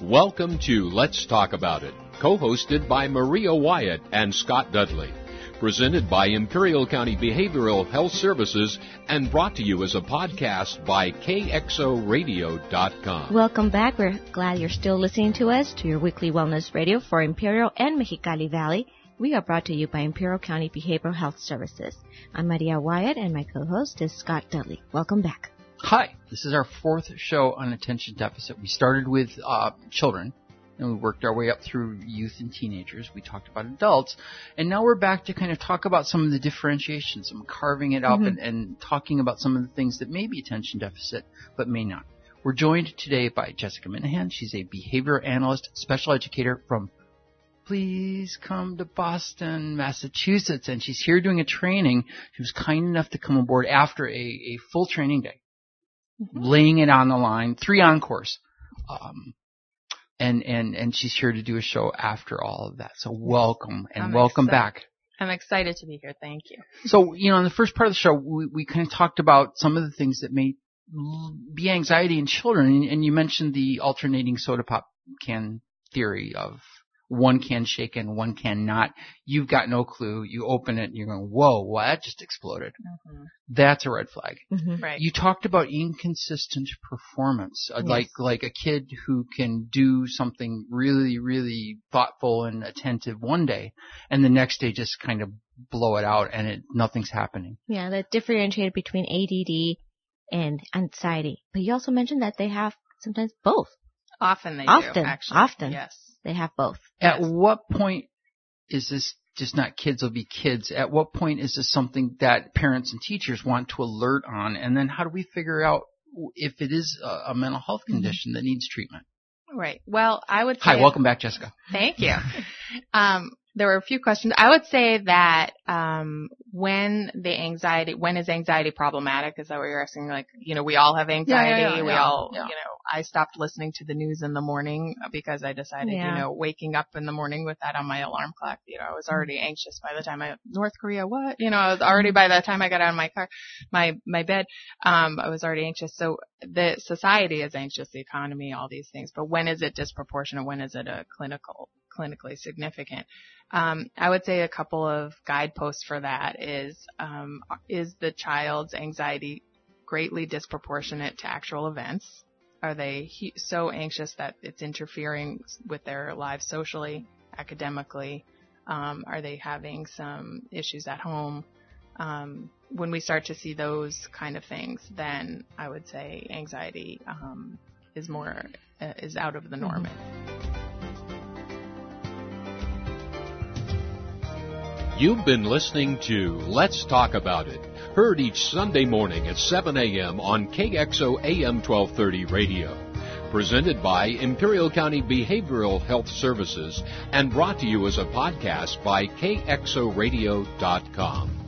Welcome to Let's Talk About It, co-hosted by Maria Wyatt and Scott Dudley. Presented by Imperial County Behavioral Health Services and brought to you as a podcast by KXORadio.com. Welcome back. We're glad you're still listening to us, to your weekly wellness radio for Imperial and Mexicali Valley. We are brought to you by Imperial County Behavioral Health Services. I'm Maria Wyatt, and my co-host is Scott Dudley. Welcome back. Hi, this is our fourth show on attention deficit. We started with children, and we worked our way up through youth and teenagers. We talked about adults, and now we're back to kind of talk about some of the differentiations and carving it up and talking about some of the things that may be attention deficit but may not. We're joined today by Jessica Minahan. She's a behavior analyst, special educator from Please Come to Boston, Massachusetts, and she's here doing a training. She was kind enough to come aboard after a full training day. Laying it on the line, 3 encores. And she's here to do a show after all of that. So welcome, and welcome back. I'm excited to be here. Thank you. So, in the first part of the show, we kind of talked about some of the things that may be anxiety in children. And you mentioned the alternating soda pop can theory of one can shaken, one can not. You've got no clue. You open it and you're going, whoa, well, that just exploded. That's a red flag. Right. You talked about inconsistent performance, like a kid who can do something really, really thoughtful and attentive one day, and the next day just kind of blow it out and nothing's happening. Yeah, that differentiated between ADD and anxiety. But you also mentioned that they have sometimes both. Often they do, actually. Often. Yes. They have both. At what point is this just not kids will be kids? At what point is this something that parents and teachers want to alert on? And then how do we figure out if it is a mental health condition that needs treatment? Right. Well, I would say... Hi, welcome back, Jessica. Thank you. There were a few questions. I would say that when is anxiety problematic? Is that what you're asking? Like, we all have anxiety. I stopped listening to the news in the morning because I decided, waking up in the morning with that on my alarm clock, I was already anxious by the time North Korea, what? I was already, by the time I got out of my car, my bed, I was already anxious. So the society is anxious, the economy, all these things. But when is it disproportionate? When is it clinically significant? I would say a couple of guideposts for that is the child's anxiety greatly disproportionate to actual events? Are they so anxious that it's interfering with their lives socially, academically? Are they having some issues at home? When we start to see those kind of things, then I would say anxiety is out of the norm. You've been listening to Let's Talk About It, heard each Sunday morning at 7 a.m. on KXO AM 1230 radio. Presented by Imperial County Behavioral Health Services and brought to you as a podcast by KXORadio.com.